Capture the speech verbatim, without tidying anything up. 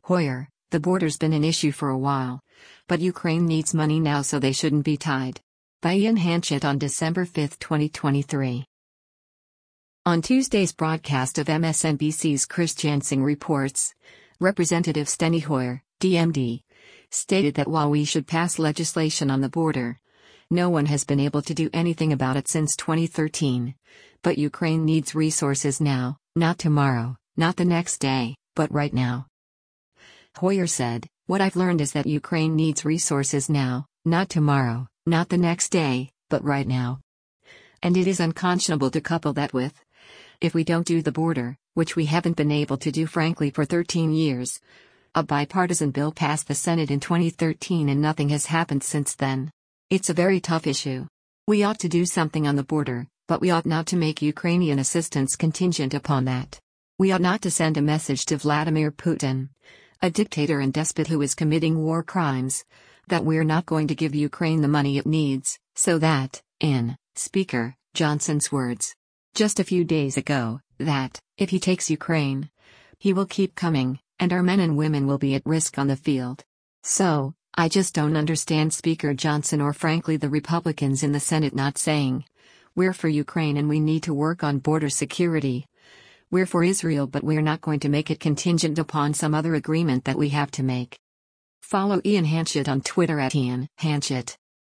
Hoyer, the border's been an issue for a while. But Ukraine needs money now, so they shouldn't be tied. By Ian Hanchett on December fifth, twenty twenty-three. On Tuesday's broadcast of M S N B C's Chris Jansing Reports, Representative Steny Hoyer, D M D, stated that while we should pass legislation on the border, no one has been able to do anything about it since twenty thirteen. But Ukraine needs resources now, not tomorrow, not the next day, but right now. Hoyer said, "What I've learned is that Ukraine needs resources now, not tomorrow, not the next day, but right now. And it is unconscionable to couple that with, if we don't do the border, which we haven't been able to do frankly for thirteen years. A bipartisan bill passed the Senate in twenty thirteen and nothing has happened since then. It's a very tough issue. We ought to do something on the border, but we ought not to make Ukrainian assistance contingent upon that. We ought not to send a message to Vladimir Putin, a dictator and despot who is committing war crimes, that we're not going to give Ukraine the money it needs, so that, in Speaker Johnson's words just a few days ago, that, if he takes Ukraine, he will keep coming, and our men and women will be at risk on the field. So, I just don't understand Speaker Johnson or frankly the Republicans in the Senate not saying, we're for Ukraine and we need to work on border security. We're for Israel, but we're not going to make it contingent upon some other agreement that we have to make." Follow Ian Hanchett on Twitter at Ian Hanchett.